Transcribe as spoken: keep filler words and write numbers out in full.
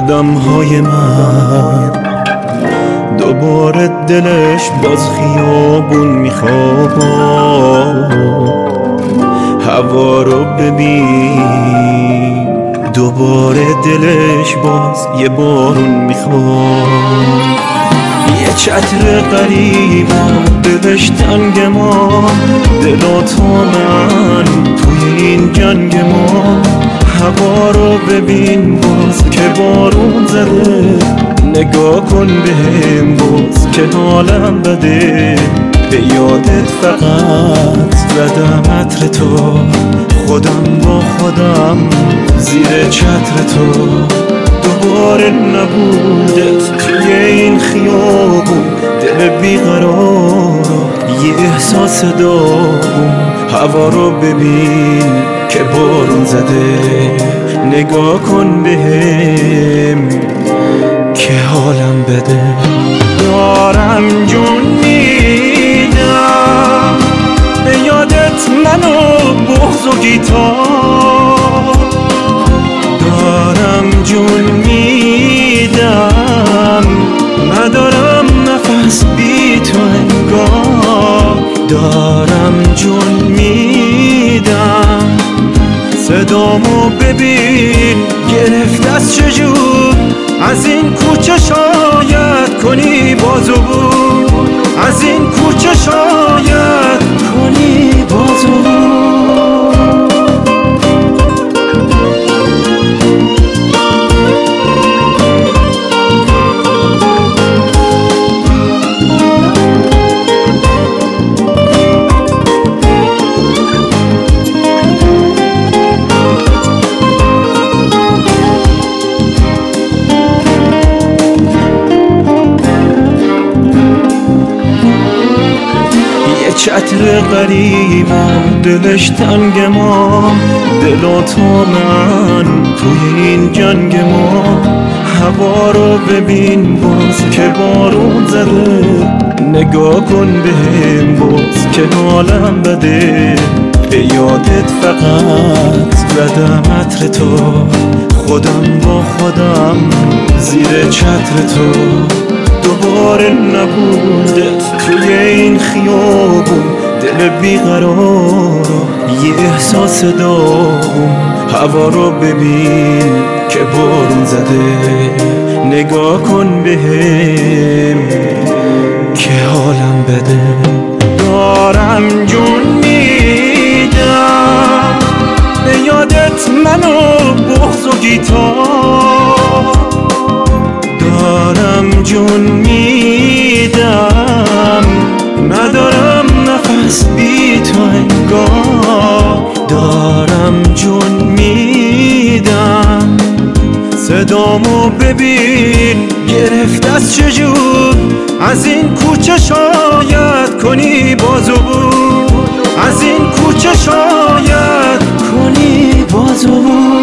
قدم‌های من دوباره دلش باز خیابون میخواد، هوا رو ببین دوباره دلش باز یه بارون میخواد. یه چتر قریبم دلش تنگ ما، دل و تو من توی این جنگ ما. هوا رو ببین باز که بارون زده، نگاه کن بهم باز که حالم بده. به یادت فقط زدم عطر تو، خودم با خودم زیر چتر تو. دوباره نبودت توی این خیابون، دل بیقرار یه احساس داغون. هوا رو ببین که بارون زده، نگاه کن بهم که حالم بده. دارم جون میدم به یادت منو بغض و گیتار، دارم جون میدم ندارم نفس بی تو انگار. دارم جون میدم صدامو ببین گرفت از چجور، از این کوچه شاید کنی بازو بود، از این کوچه شاید کنی بازو بود. چتر قریبم دلش تنگ ما، دل و تو من توی این جنگ ما. هوا رو ببین باز که بارون زده، نگاه کن بهم باز که حالم بده. به یادت فقط زدم عطر تو، خودم با خودم زیر چتر تو. دوباره نبودت توی این خیابون، دل بیقرار یه احساس داغون. هوا رو ببین که بارون زده، نگاه کن بهم که حالم بده. دارم جون میدم به یادت منو بغض و گیتار، دارم جون میدم ندارم نفس بی تو انگار. دارم جون میدم صدامو ببین گرفت از چجور، از این کوچه شاید کنی بازو بود، از این کوچه شاید کنی بازو بود.